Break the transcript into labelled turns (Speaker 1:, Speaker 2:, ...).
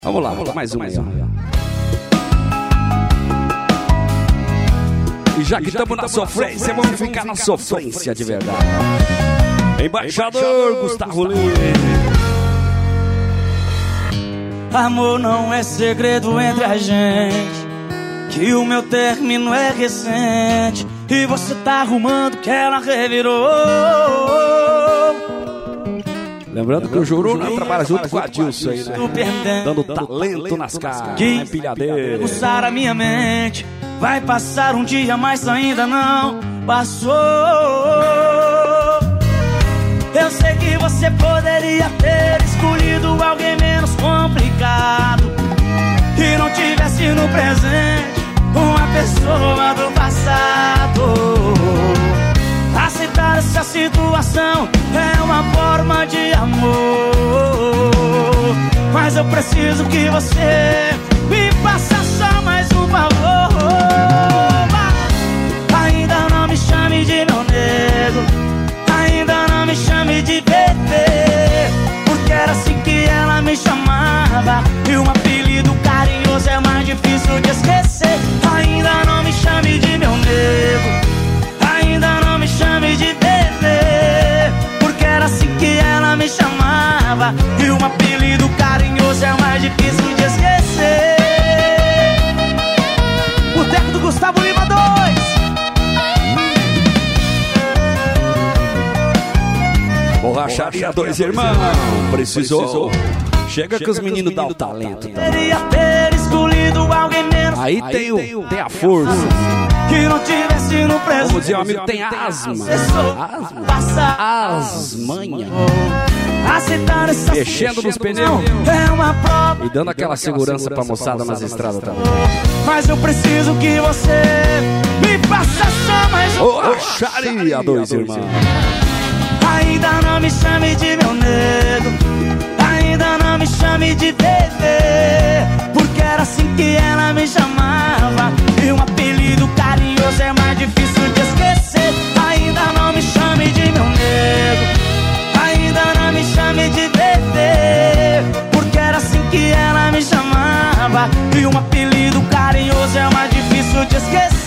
Speaker 1: Vamos lá, mais uma aí, ó. E já que estamos na sofrência, vamos ficar na sofrência de verdade. Embaixador Gustavo Lima.
Speaker 2: Amor não é segredo entre a gente, que o meu término é recente e você tá arrumando que ela revirou.
Speaker 1: Lembrando que o Juru não trabalha junto com a Dilson aí, né? Dando talento nas caras, na empilhadeira.
Speaker 2: Aguçar a minha mente, vai passar um dia, mas ainda não passou. Eu sei que você poderia ter escolhido alguém menos complicado, que não tivesse no presente uma pessoa do passado. Aceitar essa situação é uma forma de amor, mas eu preciso que você me faça só mais um favor. Ainda não me chame de meu nego, ainda não me chame de bebê, porque era assim que ela me chamava, e um apelido carinhoso é mais difícil de esquecer. Ainda não me chame de meu nego, ainda não me chame de bebê, porque era assim que ela me chamava, e um apelido carinhoso é mais difícil de esquecer. Boteco do Gustavo Lima 2.
Speaker 1: Borracharia Dois Irmãos. Precisou. Chega que os meninos dão o talento.
Speaker 2: Poderia ter escolhido alguém menos.
Speaker 1: Aí tem a força.
Speaker 2: Que não tivesse no presente.
Speaker 1: Como dizia o amigo, tem asma. Asmanha. Mexendo nos pneus e dando aquela segurança pra moçada nas estradas também.
Speaker 2: Mas eu preciso que você me faça só mais um.
Speaker 1: Borracharia Dois Irmãos.
Speaker 2: Ainda não me chame de meu nego, ainda não me chame de bebê, porque era assim que ela me chamava, e um apelido carinhoso é mais difícil de esquecer. Ainda não me chame de meu nego, ainda não me chame de bebê, porque era assim que ela me chamava, e um apelido carinhoso é mais difícil de esquecer.